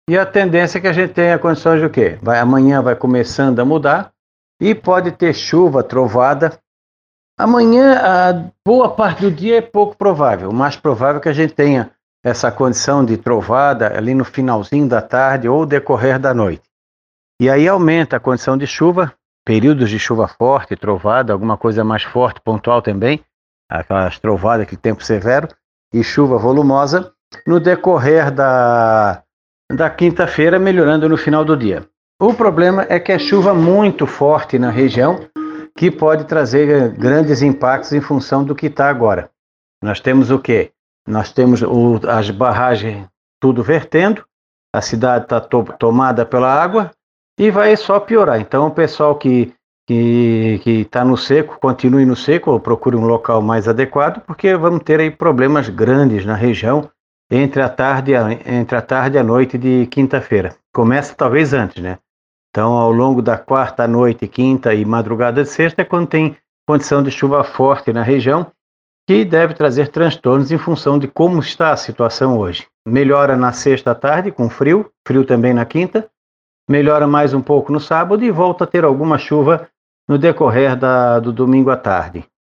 E a tendência é que a gente tenha condições de o quê? Amanhã vai começando a mudar e pode ter chuva, trovada. Amanhã, a boa parte do dia é pouco provável. O mais provável é que a gente tenha essa condição de trovada ali no finalzinho da tarde ou decorrer da noite. E aí aumenta a condição de chuva, períodos de chuva forte, trovada, alguma coisa mais forte, pontual também, aquelas trovadas, aquele tempo severo, e chuva volumosa, no decorrer da quinta-feira, melhorando no final do dia. O problema é que é chuva muito forte na região, que pode trazer grandes impactos em função do que está agora. Nós temos o quê? Nós temos as barragens tudo vertendo, a cidade está tomada pela água e vai só piorar. Então, o pessoal que está no seco, continue no seco ou procure um local mais adequado, porque vamos ter aí problemas grandes na região entre a tarde e a noite de quinta-feira. Começa talvez antes, né? Então, ao longo da quarta noite, quinta e madrugada de sexta é quando tem condição de chuva forte na região, que deve trazer transtornos em função de como está a situação hoje. Melhora na sexta à tarde, com frio também na quinta, melhora mais um pouco no sábado e volta a ter alguma chuva no decorrer do domingo à tarde.